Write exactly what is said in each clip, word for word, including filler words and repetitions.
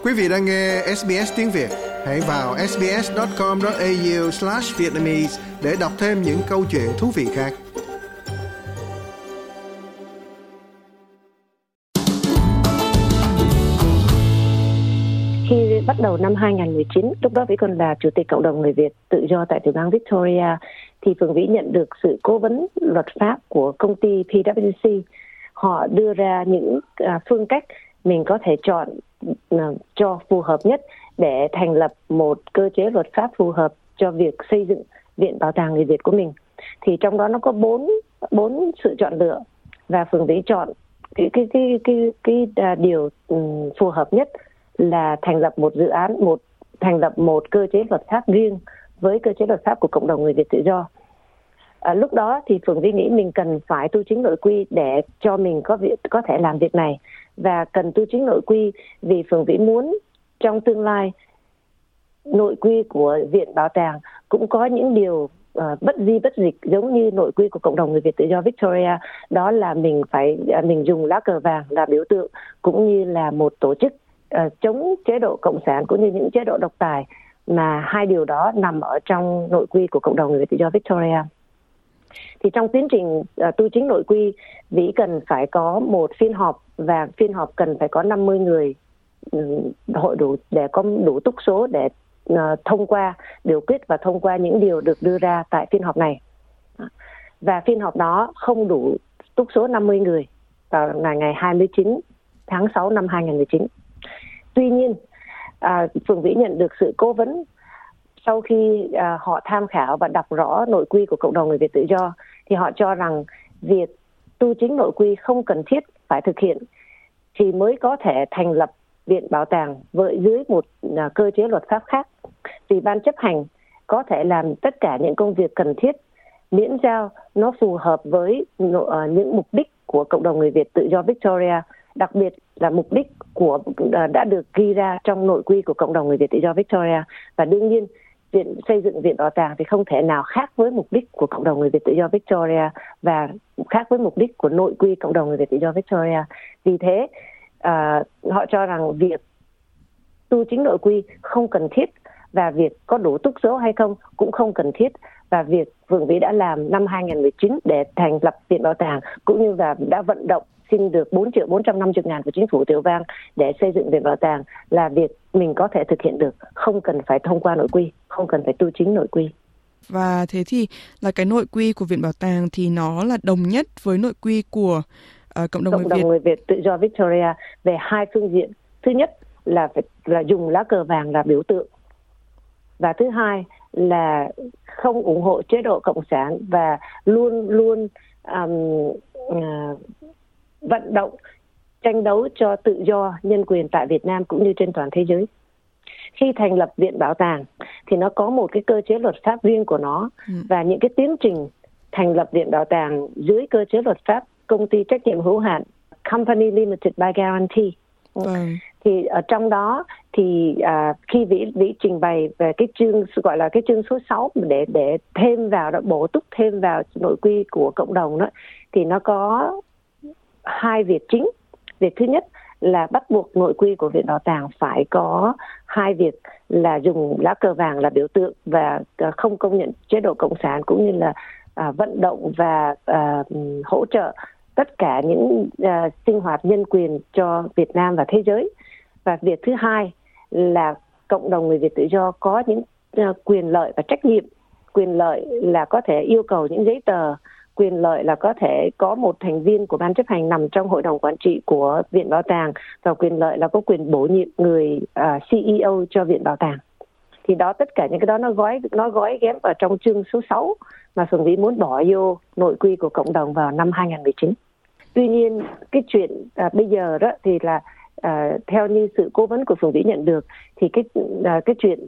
Quý vị đang nghe ét bê ét tiếng Việt. Hãy vào ét bê ét chấm com chấm a u slash vietnamese để đọc thêm những câu chuyện thú vị khác. Khi bắt đầu năm hai không một chín, lúc đó Vĩ còn là Chủ tịch Cộng đồng Người Việt tự do tại tiểu bang Victoria, thì Phượng Vĩ nhận được sự cố vấn luật pháp của công ty pê vê kép xê. Họ đưa ra những uh, phương cách mình có thể chọn uh, cho phù hợp nhất để thành lập một cơ chế luật pháp phù hợp cho việc xây dựng Viện Bảo tàng Người Việt của mình. Thì trong đó nó có bốn bốn sự chọn lựa, và Phượng Vĩ chọn cái cái cái cái cái, cái uh, điều um, phù hợp nhất là thành lập một dự án, một thành lập một cơ chế luật pháp riêng với cơ chế luật pháp của Cộng đồng Người Việt tự do. À, lúc đó thì Phượng Vĩ nghĩ mình cần phải tu chính nội quy để cho mình có việc có thể làm việc này, và cần tu chính nội quy vì Phượng Vĩ muốn trong tương lai nội quy của Viện Bảo tàng cũng có những điều uh, bất di bất dịch giống như nội quy của Cộng đồng Người Việt tự do Victoria, đó là mình phải uh, mình dùng lá cờ vàng là biểu tượng, cũng như là một tổ chức uh, chống chế độ cộng sản cũng như những chế độ độc tài, mà hai điều đó nằm ở trong nội quy của Cộng đồng Người Việt tự do Victoria. Thì trong tiến trình uh, tu chính nội quy, Vĩ cần phải có một phiên họp, và phiên họp cần phải có năm mươi người um, hội đủ để có đủ túc số để uh, thông qua biểu quyết và thông qua những điều được đưa ra tại phiên họp này. Và phiên họp đó không đủ túc số năm mươi người vào ngày ngày hai mươi chín tháng sáu năm hai không một chín. Tuy nhiên, uh, Phượng Vĩ nhận được sự cố vấn sau khi à, họ tham khảo và đọc rõ nội quy của Cộng đồng Người Việt tự do, thì họ cho rằng việc tu chính nội quy không cần thiết phải thực hiện thì mới có thể thành lập Viện Bảo tàng với dưới một à, cơ chế luật pháp khác. Vì ban chấp hành có thể làm tất cả những công việc cần thiết miễn sao nó phù hợp với à, những mục đích của Cộng đồng Người Việt tự do Victoria, đặc biệt là mục đích của à, đã được ghi ra trong nội quy của Cộng đồng Người Việt tự do Victoria. Và đương nhiên Viện xây dựng Viện Bảo tàng thì không thể nào khác với mục đích của Cộng đồng Người Việt tự do Victoria và khác với mục đích của nội quy Cộng đồng Người Việt tự do Victoria. Vì thế à, họ cho rằng việc tu chính nội quy không cần thiết, và việc có đủ túc số hay không cũng không cần thiết. Và việc Phượng Vĩ đã làm năm hai không một chín để thành lập Viện Bảo tàng, cũng như là đã vận động xin được bốn triệu bốn trăm năm mươi ngàn của chính phủ tiểu bang để xây dựng Viện Bảo tàng, là việc mình có thể thực hiện được, không cần phải thông qua nội quy, không cần phải tu chính nội quy. Và thế thì là cái nội quy của Viện Bảo tàng thì nó là đồng nhất với nội quy của uh, Cộng đồng, Cộng người, đồng Việt. người Việt tự do Victoria về hai phương diện. Thứ nhất là phải là dùng lá cờ vàng là biểu tượng, và thứ hai là không ủng hộ chế độ cộng sản và luôn luôn um, uh, vận động tranh đấu cho tự do nhân quyền tại Việt Nam cũng như trên toàn thế giới. Khi thành lập Viện Bảo tàng thì nó có một cái cơ chế luật pháp riêng của nó, ừ. và những cái tiến trình thành lập Viện Bảo tàng dưới cơ chế luật pháp công ty trách nhiệm hữu hạn Company Limited by Guarantee. Ừ. Thì ở trong đó thì à, khi Vĩ Vĩ trình bày về cái chương gọi là cái chương số sáu để để thêm vào đó, bổ túc thêm vào nội quy của cộng đồng đó, thì nó có hai việc chính. Việc thứ nhất là bắt buộc nội quy của Viện Bảo tàng phải có hai việc là dùng lá cờ vàng là biểu tượng và không công nhận chế độ cộng sản, cũng như là à, vận động và à, hỗ trợ tất cả những à, sinh hoạt nhân quyền cho Việt Nam và thế giới. Và việc thứ hai là cộng đồng người Việt tự do có những uh, quyền lợi và trách nhiệm. Quyền lợi là có thể yêu cầu những giấy tờ, quyền lợi là có thể có một thành viên của ban chấp hành nằm trong hội đồng quản trị của Viện Bảo tàng, và quyền lợi là có quyền bổ nhiệm người uh, xê e ô cho Viện Bảo tàng. Thì đó, tất cả những cái đó nó gói nó gói ghém ở trong chương số sáu mà Phượng Vĩ muốn bỏ vô nội quy của cộng đồng vào năm hai không một chín. Tuy nhiên cái chuyện uh, bây giờ đó thì là À, theo như sự cố vấn của Phượng Vĩ nhận được, thì cái à, cái chuyện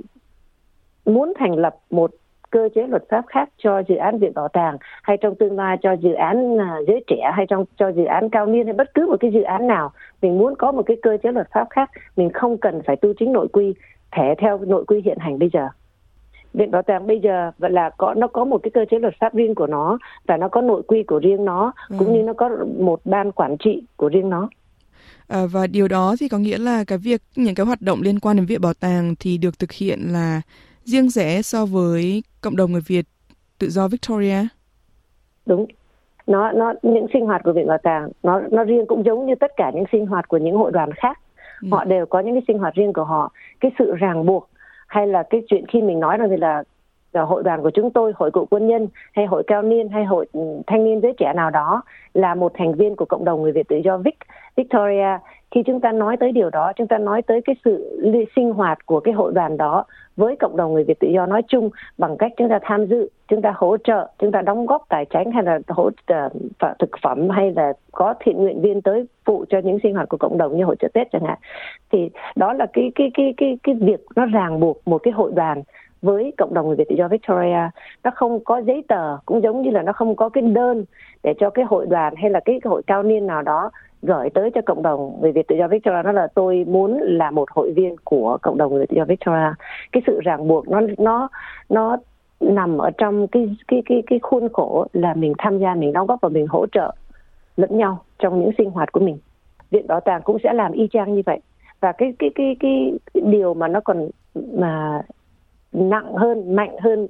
muốn thành lập một cơ chế luật pháp khác cho dự án Viện Bảo tàng, hay trong tương lai cho dự án à, giới trẻ, hay trong cho dự án cao niên, hay bất cứ một cái dự án nào, mình muốn có một cái cơ chế luật pháp khác, mình không cần phải tu chính nội quy, thể theo nội quy hiện hành bây giờ. Viện Bảo tàng bây giờ là có nó có một cái cơ chế luật pháp riêng của nó, và nó có nội quy của riêng nó, ừ. cũng như nó có một ban quản trị của riêng nó. À, và điều đó thì có nghĩa là cái việc những cái hoạt động liên quan đến Viện Bảo tàng thì được thực hiện là riêng rẽ so với cộng đồng người Việt tự do Victoria. Đúng. Nó nó những sinh hoạt của Viện Bảo tàng nó nó riêng, cũng giống như tất cả những sinh hoạt của những hội đoàn khác. Ừ. Họ đều có những cái sinh hoạt riêng của họ. Cái sự ràng buộc hay là cái chuyện khi mình nói rằng thì là, là hội đoàn của chúng tôi, hội cựu quân nhân hay hội cao niên hay hội thanh niên giới trẻ nào đó là một thành viên của cộng đồng người Việt tự do Vic, Victoria. Khi chúng ta nói tới điều đó, chúng ta nói tới cái sự sinh hoạt của cái hội đoàn đó với cộng đồng người Việt tự do nói chung bằng cách chúng ta tham dự, chúng ta hỗ trợ, chúng ta đóng góp tài chính hay là hỗ trợ thực phẩm hay là có thiện nguyện viên tới phụ cho những sinh hoạt của cộng đồng như hội chợ Tết chẳng hạn. Thì đó là cái cái cái cái cái việc nó ràng buộc một cái hội đoàn với cộng đồng người Việt tự do Victoria. Nó không có giấy tờ, cũng giống như là nó không có cái đơn để cho cái hội đoàn hay là cái hội cao niên nào đó gửi tới cho cộng đồng người Việt tự do Victoria, nó là tôi muốn là một hội viên của cộng đồng người Việt tự do Victoria. Cái sự ràng buộc nó nó nó nằm ở trong cái cái cái cái khuôn khổ là mình tham gia, mình đóng góp và mình hỗ trợ lẫn nhau trong những sinh hoạt của mình. Viện Bảo tàng cũng sẽ làm y chang như vậy. Và cái cái cái cái, cái điều mà nó còn mà nặng hơn, mạnh hơn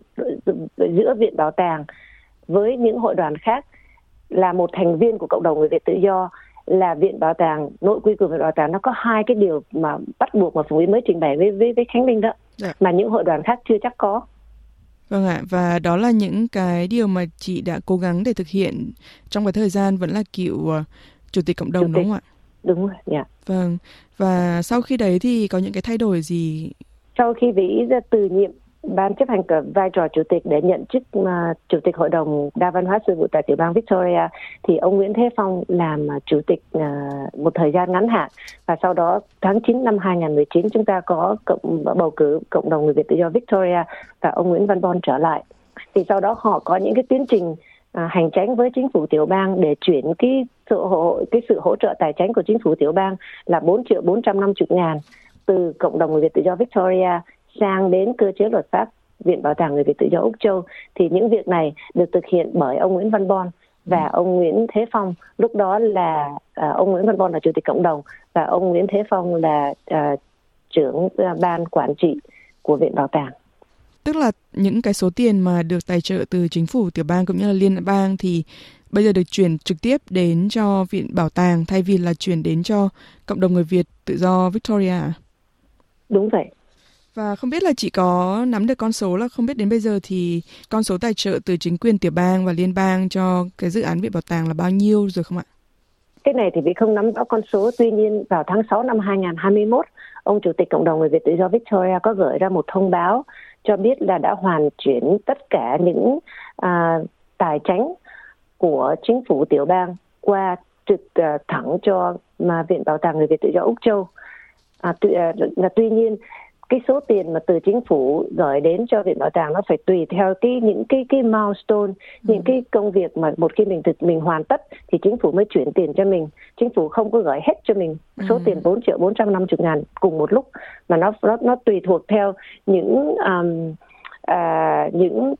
giữa Viện Bảo tàng với những hội đoàn khác là một thành viên của cộng đồng người Việt tự do là Viện Bảo tàng, nội quy của Viện Bảo tàng nó có hai cái điều mà bắt buộc mà Phùng Vĩ mới trình bày với với, với Khánh Linh đó, dạ. Mà những hội đoàn khác chưa chắc có. Vâng ạ, và đó là những cái điều mà chị đã cố gắng để thực hiện trong cái thời gian vẫn là cựu uh, chủ tịch cộng đồng, chủ tịch. Đúng không ạ? Đúng rồi, dạ. Vâng, và sau khi đấy thì có những cái thay đổi gì? Sau khi Vĩ ra từ nhiệm ban chấp hành cả vai trò chủ tịch để nhận chức uh, chủ tịch hội đồng đa văn hóa sự vụ tại tiểu bang Victoria, thì ông Nguyễn Thế Phong làm uh, chủ tịch uh, một thời gian ngắn hạn, và sau đó tháng chín năm hai không một chín chúng ta có cộng, bầu cử cộng đồng người Việt tự do Victoria và ông Nguyễn Văn Bon trở lại. Thì sau đó họ có những cái tiến trình uh, hành chánh với chính phủ tiểu bang để chuyển cái sự hỗ cái sự hỗ trợ tài chính của chính phủ tiểu bang là bốn triệu bốn trăm năm mươi ngàn từ cộng đồng người Việt tự do Victoria sang đến cơ chế luật pháp Viện Bảo tàng người Việt tự do Úc Châu. Thì những việc này được thực hiện bởi ông Nguyễn Văn Bon và ông Nguyễn Thế Phong. Lúc đó là uh, ông Nguyễn Văn Bon là chủ tịch cộng đồng và ông Nguyễn Thế Phong là uh, trưởng uh, ban quản trị của Viện Bảo tàng. Tức là những cái số tiền mà được tài trợ từ chính phủ tiểu bang cũng như là liên bang thì bây giờ được chuyển trực tiếp đến cho Viện Bảo tàng thay vì là chuyển đến cho cộng đồng người Việt tự do Victoria. Đúng vậy. Và không biết là chị có nắm được con số là không biết đến bây giờ thì con số tài trợ từ chính quyền tiểu bang và liên bang cho cái dự án Viện Bảo tàng là bao nhiêu rồi không ạ? Cái này thì Vĩ không nắm rõ con số. Tuy nhiên vào tháng sáu năm hai không hai mốt, ông Chủ tịch Cộng đồng người Việt tự do Victoria có gửi ra một thông báo cho biết là đã hoàn chuyển tất cả những à, tài chánh của chính phủ tiểu bang qua trực à, thẳng cho mà Viện Bảo tàng người Việt tự do Úc Châu. À, tuy, à, là tuy nhiên cái số tiền mà từ chính phủ gửi đến cho Viện Bảo tàng nó phải tùy theo cái những cái cái milestone, ừ. những cái công việc mà một khi mình thực mình hoàn tất thì chính phủ mới chuyển tiền cho mình. Chính phủ không có gửi hết cho mình số ừ. tiền bốn triệu bốn trăm năm mươi ngàn cùng một lúc, mà nó nó nó tùy thuộc theo những um, uh, những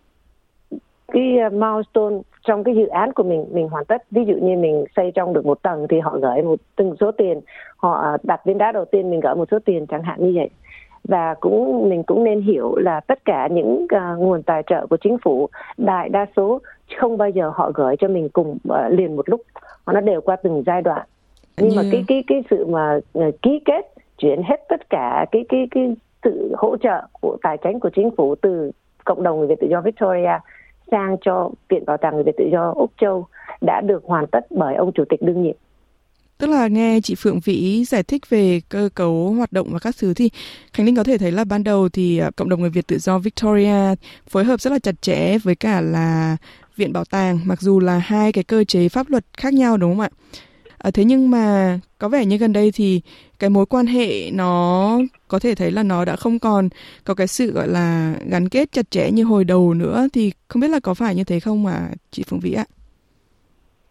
cái milestone trong cái dự án của mình mình hoàn tất. Ví dụ như mình xây trong được một tầng thì họ gửi một từng số tiền, họ đặt viên đá đầu tiên mình gửi một số tiền chẳng hạn như vậy. Và cũng mình cũng nên hiểu là tất cả những uh, nguồn tài trợ của chính phủ đại đa số không bao giờ họ gửi cho mình cùng uh, liền một lúc, nó đều qua từng giai đoạn. Nhưng yeah. mà cái cái cái sự mà uh, ký kết chuyển hết tất cả cái cái cái sự hỗ trợ của tài chính của chính phủ từ cộng đồng người Việt tự do Victoria sang cho Viện Bảo tàng người Việt tự do Úc Châu đã được hoàn tất bởi ông Chủ tịch đương nhiệm. Tức là nghe chị Phượng Vĩ giải thích về cơ cấu hoạt động và các thứ thì Khánh Linh có thể thấy là ban đầu thì cộng đồng người Việt tự do Victoria phối hợp rất là chặt chẽ với cả là Viện Bảo tàng, mặc dù là hai cái cơ chế pháp luật khác nhau, đúng không ạ? À, thế nhưng mà có vẻ như gần đây thì cái mối quan hệ nó có thể thấy là nó đã không còn có cái sự gọi là gắn kết chặt chẽ như hồi đầu nữa, thì không biết là có phải như thế không mà chị Phượng Vĩ ạ?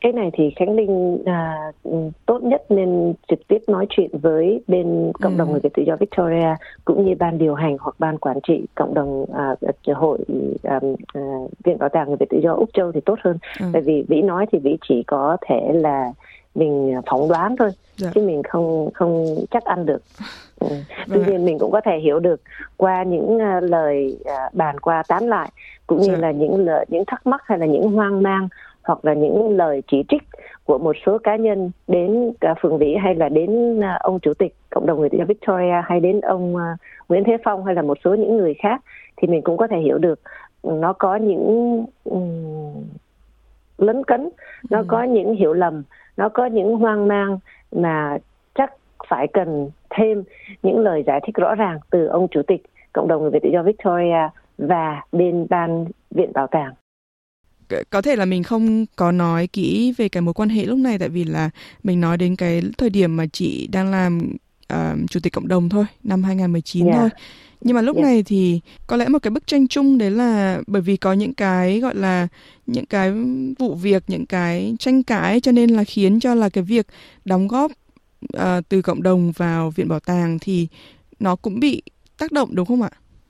Cái này thì Khánh Linh à, tốt nhất nên trực tiếp nói chuyện với bên cộng đồng ừ. người Việt tự do Victoria, cũng như ban điều hành hoặc ban quản trị cộng đồng à, hội à, à, Viện Bảo tàng người Việt tự do Úc Châu thì tốt hơn. Ừ. Tại vì Vĩ nói thì Vĩ chỉ có thể là mình phỏng đoán thôi, dạ. chứ mình không không chắc ăn được. Ừ. Tuy nhiên dạ. mình cũng có thể hiểu được qua những uh, lời uh, bàn qua tán lại, cũng như dạ. là những lời, những thắc mắc hay là những hoang mang hoặc là những lời chỉ trích của một số cá nhân đến uh, Phượng Vĩ, hay là đến uh, ông chủ tịch cộng đồng người tự do Victoria, hay đến ông uh, Nguyễn Thế Phong, hay là một số những người khác, thì mình cũng có thể hiểu được nó có những um, lấn cấn, nó ừ. có những hiểu lầm, nó có những hoang mang mà chắc phải cần thêm những lời giải thích rõ ràng từ ông chủ tịch cộng đồng người Việt tự do Victoria và bên ban Viện Bảo tàng. Có thể là mình không có nói kỹ về cái mối quan hệ lúc này, tại vì là mình nói đến cái thời điểm mà chị đang làm uh, chủ tịch cộng đồng thôi, năm hai không một chín yeah. thôi. Nhưng mà lúc yeah. này thì có lẽ một cái bức tranh chung đấy là bởi vì có những cái gọi là những cái vụ việc, những cái tranh cãi, cho nên là khiến cho là cái việc đóng góp uh, từ cộng đồng vào Viện Bảo tàng thì nó cũng bị tác động, đúng không ạ?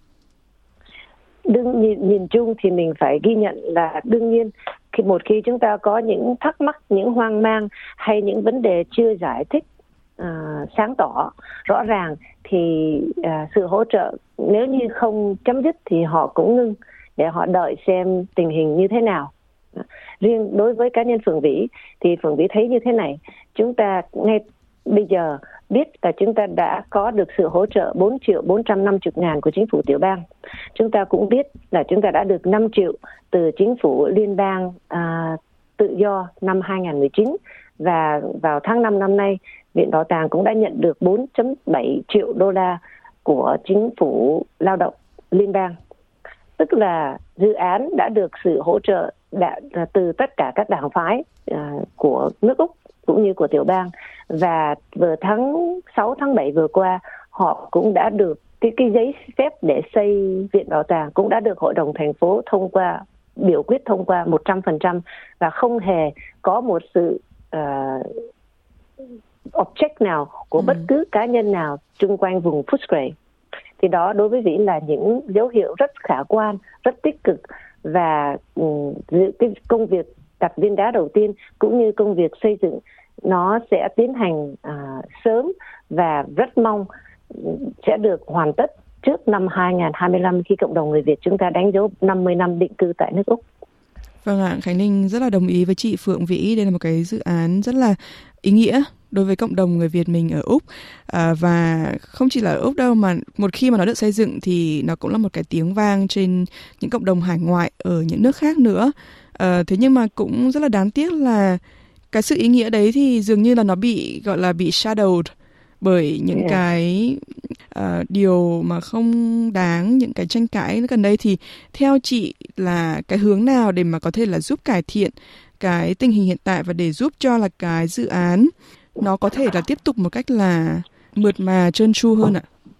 Đương nhìn, nhìn chung thì mình phải ghi nhận là đương nhiên khi một khi chúng ta có những thắc mắc, những hoang mang hay những vấn đề chưa giải thích uh, sáng tỏ rõ ràng, thì uh, sự hỗ trợ nếu như không chấm dứt thì họ cũng ngưng để họ đợi xem tình hình như thế nào. Riêng đối với cá nhân Phượng Vĩ thì Phượng Vĩ thấy như thế này: chúng ta ngay bây giờ biết là chúng ta đã có được sự hỗ trợ bốn triệu bốn trăm năm mươi ngàn của chính phủ tiểu bang. Chúng ta cũng biết là chúng ta đã được năm triệu từ chính phủ liên bang à, tự do năm hai không một chín, và vào tháng năm năm nay Viện Bảo tàng cũng đã nhận được bốn phẩy bảy triệu đô la của chính phủ lao động liên bang. Tức là dự án đã được sự hỗ trợ đã, từ tất cả các đảng phái à, của nước Úc cũng như của tiểu bang. Và vừa tháng sáu, tháng bảy vừa qua, họ cũng đã được cái, cái giấy phép để xây Viện Bảo tàng cũng đã được Hội đồng thành phố thông qua, biểu quyết thông qua một trăm phần trăm, và không hề có một sự uh, object nào của ừ. bất cứ cá nhân nào chung quanh vùng Footscray. Thì đó đối với Vĩ là những dấu hiệu rất khả quan, rất tích cực, và um, cái công việc đặt viên đá đầu tiên cũng như công việc xây dựng nó sẽ tiến hành à, sớm, và rất mong sẽ được hoàn tất trước năm hai không hai lăm, khi cộng đồng người Việt chúng ta đánh dấu năm mươi năm định cư tại nước Úc. Vâng ạ, Khánh Linh rất là đồng ý với chị Phượng Vĩ. Đây là một cái dự án rất là ý nghĩa đối với cộng đồng người Việt mình ở Úc. À, và không chỉ là ở Úc đâu, mà một khi mà nó được xây dựng thì nó cũng là một cái tiếng vang trên những cộng đồng hải ngoại ở những nước khác nữa. À, thế nhưng mà cũng rất là đáng tiếc là cái sự ý nghĩa đấy thì dường như là nó bị gọi là bị shadowed bởi những yeah. cái uh, điều mà không đáng, những cái tranh cãi gần đây. Thì theo chị là cái hướng nào để mà có thể là giúp cải thiện cái tình hình hiện tại và để giúp cho là cái dự án nó có thể là tiếp tục một cách là mượt mà, trơn tru hơn ạ?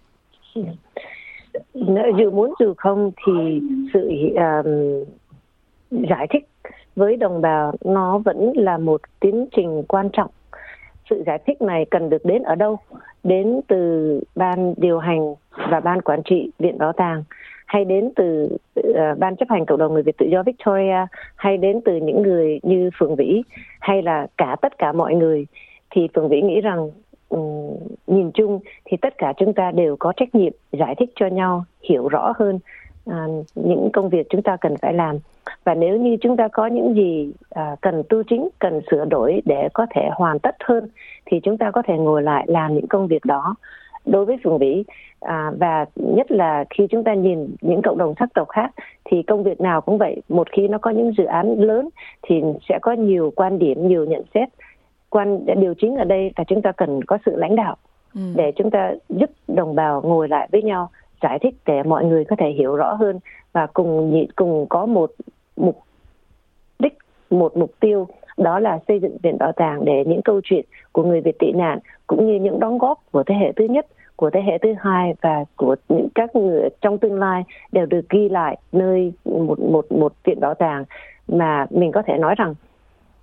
Dù muốn dù không thì sự um, giải thích với đồng bào nó vẫn là một tiến trình quan trọng. Sự giải thích này cần được đến ở đâu? Đến từ ban điều hành và ban quản trị Viện Bảo tàng, hay đến từ uh, ban chấp hành cộng đồng người Việt tự do Victoria, hay đến từ những người như Phượng Vĩ, hay là cả tất cả mọi người? Thì Phượng Vĩ nghĩ rằng um, nhìn chung thì tất cả chúng ta đều có trách nhiệm giải thích cho nhau hiểu rõ hơn uh, những công việc chúng ta cần phải làm. Và nếu như chúng ta có những gì à, cần tu chính, cần sửa đổi để có thể hoàn tất hơn, thì chúng ta có thể ngồi lại làm những công việc đó. Đối với Phượng Vĩ, à, và nhất là khi chúng ta nhìn những cộng đồng sắc tộc khác, thì công việc nào cũng vậy. Một khi nó có những dự án lớn thì sẽ có nhiều quan điểm, nhiều nhận xét. Quan điều chính ở đây là chúng ta cần có sự lãnh đạo ừ. để chúng ta giúp đồng bào ngồi lại với nhau, giải thích để mọi người có thể hiểu rõ hơn, và cùng cùng có một mục đích, một mục tiêu, đó là xây dựng Viện Bảo tàng để những câu chuyện của người Việt tị nạn cũng như những đóng góp của thế hệ thứ nhất, của thế hệ thứ hai và của những các người trong tương lai đều được ghi lại nơi một một một Viện Bảo tàng. Mà mình có thể nói rằng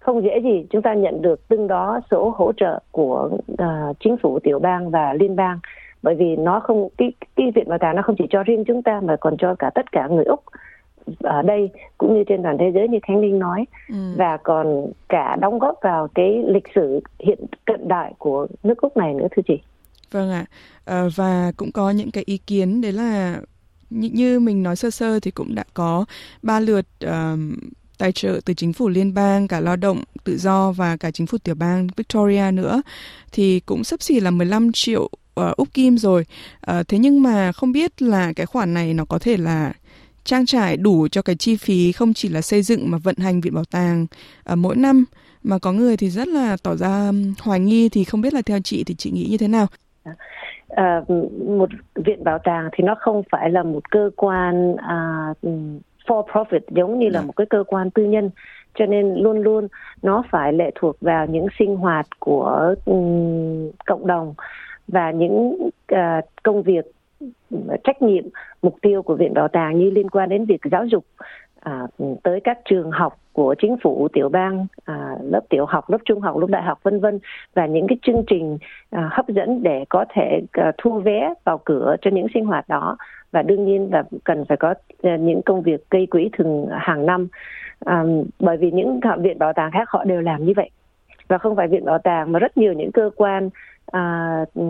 không dễ gì chúng ta nhận được từng đó số hỗ trợ của uh, chính phủ tiểu bang và liên bang, bởi vì nó không cái cái viện bảo tàng nó không chỉ cho riêng chúng ta mà còn cho cả tất cả người Úc ở đây cũng như trên toàn thế giới như Khánh Linh nói, ừ. và còn cả đóng góp vào cái lịch sử hiện cận đại của nước Úc này nữa thưa chị. Vâng ạ, à, và cũng có những cái ý kiến đấy là như, như mình nói sơ sơ thì cũng đã có ba lượt uh, tài trợ từ chính phủ liên bang, cả lao động tự do và cả chính phủ tiểu bang Victoria nữa, thì cũng xấp xỉ là mười lăm triệu uh, Úc Kim rồi. Uh, thế nhưng mà không biết là cái khoản này nó có thể là trang trải đủ cho cái chi phí không chỉ là xây dựng mà vận hành viện bảo tàng uh, mỗi năm, mà có người thì rất là tỏ ra hoài nghi. Thì không biết là theo chị thì chị nghĩ như thế nào? À, một viện bảo tàng thì nó không phải là một cơ quan uh, for profit giống như là một cái cơ quan tư nhân, cho nên luôn luôn nó phải lệ thuộc vào những sinh hoạt của um, cộng đồng và những uh, công việc, trách nhiệm, mục tiêu của viện bảo tàng như liên quan đến việc giáo dục à, tới các trường học của chính phủ tiểu bang, à, lớp tiểu học, lớp trung học, lớp đại học vân vân, và những cái chương trình à, hấp dẫn để có thể à, thu vé vào cửa cho những sinh hoạt đó. Và đương nhiên là cần phải có à, những công việc gây quỹ thường hàng năm, à, bởi vì những viện bảo tàng khác họ đều làm như vậy, và không phải viện bảo tàng mà rất nhiều những cơ quan à,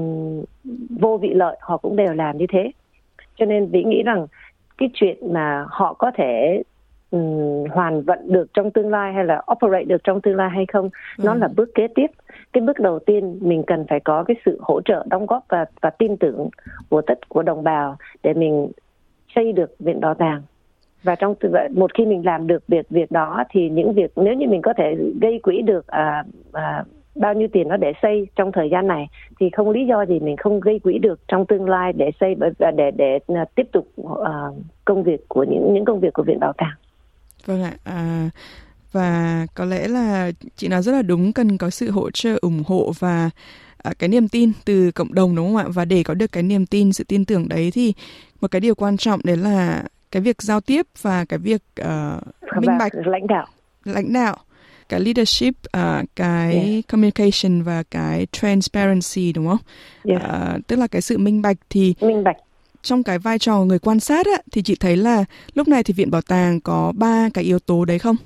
vô vị lợi họ cũng đều làm như thế. Cho nên Vĩ nghĩ rằng cái chuyện mà họ có thể um, hoàn vận được trong tương lai hay là operate được trong tương lai hay không, ừ. nó là bước kế tiếp. Cái bước đầu tiên mình cần phải có cái sự hỗ trợ, đóng góp và, và tin tưởng của tất của đồng bào để mình xây được viện bảo tàng. Và trong một khi mình làm được việc việc đó thì những việc, nếu như mình có thể gây quỹ được à, à, bao nhiêu tiền nó để xây trong thời gian này thì không lý do gì mình không gây quỹ được trong tương lai để xây để để, để tiếp tục uh, công việc của những những công việc của viện bảo tàng. Vâng ạ. À, và có lẽ là chị nói rất là đúng, cần có sự hỗ trợ, ủng hộ và à, cái niềm tin từ cộng đồng, đúng không ạ? Và để có được cái niềm tin, sự tin tưởng đấy thì một cái điều quan trọng đấy là cái việc giao tiếp và cái việc uh, minh bạch, lãnh đạo, lãnh đạo. Cái leadership, uh, cái yeah. communication và cái transparency, đúng không? Yeah. Uh, tức là cái sự minh bạch. Thì minh bạch. Trong cái vai trò người quan sát á, thì chị thấy là lúc này thì viện bảo tàng có ba cái yếu tố đấy không?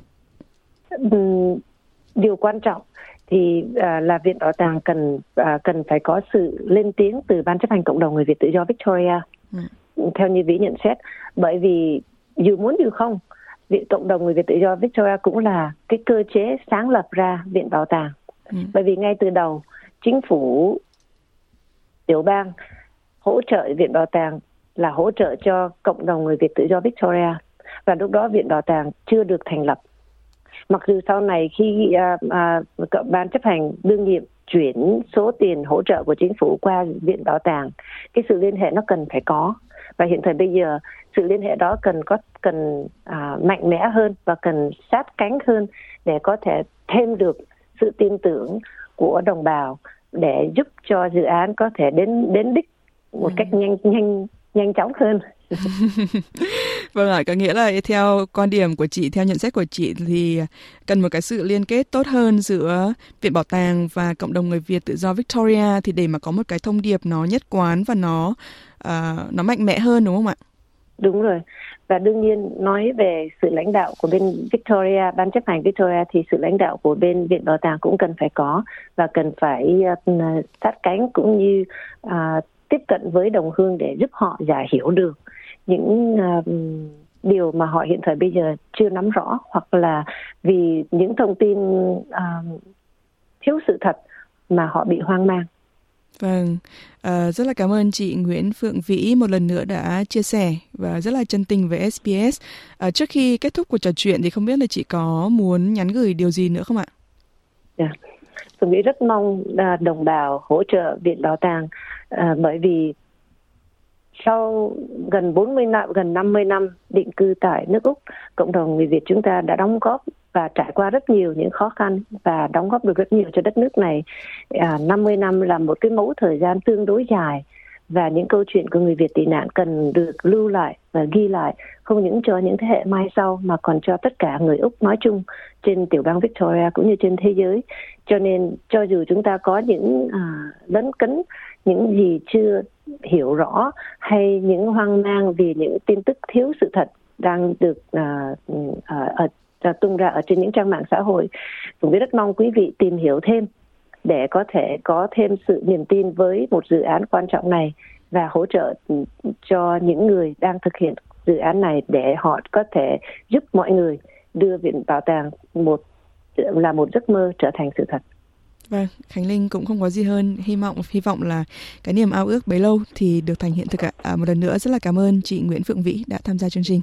Điều quan trọng thì uh, là viện bảo tàng cần uh, cần phải có sự lên tiếng từ Ban chấp hành cộng đồng người Việt tự do Victoria, ừ. theo như Vĩ nhận xét. Bởi vì dù muốn dù không, Viện Cộng đồng người Việt tự do Victoria cũng là cái cơ chế sáng lập ra viện bảo tàng. Ừ. Bởi vì ngay từ đầu, chính phủ tiểu bang hỗ trợ viện bảo tàng là hỗ trợ cho cộng đồng người Việt tự do Victoria. Và lúc đó viện bảo tàng chưa được thành lập. Mặc dù sau này khi uh, uh, ban chấp hành đương nhiệm chuyển số tiền hỗ trợ của chính phủ qua viện bảo tàng, cái sự liên hệ nó cần phải có. Và hiện thời bây giờ sự liên hệ đó cần có cần à, mạnh mẽ hơn và cần sát cánh hơn để có thể thêm được sự tin tưởng của đồng bào để giúp cho dự án có thể đến đến đích một ừ. cách nhanh nhanh nhanh chóng hơn. Vâng ạ, có nghĩa là theo quan điểm của chị, theo nhận xét của chị thì cần một cái sự liên kết tốt hơn giữa Viện Bảo tàng và cộng đồng người Việt tự do Victoria, thì để mà có một cái thông điệp nó nhất quán và nó uh, nó mạnh mẽ hơn, đúng không ạ? Đúng rồi. Và đương nhiên nói về sự lãnh đạo của bên Victoria, ban chấp hành Victoria, thì sự lãnh đạo của bên Viện Bảo tàng cũng cần phải có và cần phải uh, sát cánh cũng như uh, tiếp cận với đồng hương để giúp họ giải hiểu được những uh, điều mà họ hiện thời bây giờ chưa nắm rõ, hoặc là vì những thông tin uh, thiếu sự thật mà họ bị hoang mang. Vâng, à, rất là cảm ơn chị Nguyễn Phượng Vĩ một lần nữa đã chia sẻ và rất là chân tình với ét bê ét. À, trước khi kết thúc cuộc trò chuyện thì không biết là chị có muốn nhắn gửi điều gì nữa không ạ? Yeah. Phượng Vĩ rất mong uh, đồng bào hỗ trợ Viện Bảo tàng uh, bởi vì sau gần bốn mươi năm, gần năm mươi năm định cư tại nước Úc, cộng đồng người Việt chúng ta đã đóng góp và trải qua rất nhiều những khó khăn và đóng góp được rất nhiều cho đất nước này. À, năm mươi năm là một cái mẫu thời gian tương đối dài và những câu chuyện của người Việt tị nạn cần được lưu lại và ghi lại, không những cho những thế hệ mai sau mà còn cho tất cả người Úc nói chung trên tiểu bang Victoria cũng như trên thế giới. Cho nên cho dù chúng ta có những à, lấn cấn, những gì chưa hiểu rõ hay những hoang mang vì những tin tức thiếu sự thật đang được à, à, à, tung ra ở trên những trang mạng xã hội, cũng rất mong quý vị tìm hiểu thêm để có thể có thêm sự niềm tin với một dự án quan trọng này và hỗ trợ cho những người đang thực hiện dự án này để họ có thể giúp mọi người đưa Viện Bảo tàng một là một giấc mơ trở thành sự thật. Vâng, Khánh Linh cũng không có gì hơn, hy vọng hy vọng là cái niềm ao ước bấy lâu thì được thành hiện thực ạ. À, một lần nữa rất là cảm ơn chị Nguyễn Phượng Vĩ đã tham gia chương trình.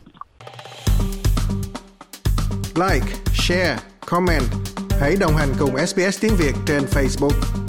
Like, share, comment. Hãy đồng hành cùng ét bê ét Tiếng Việt trên Facebook.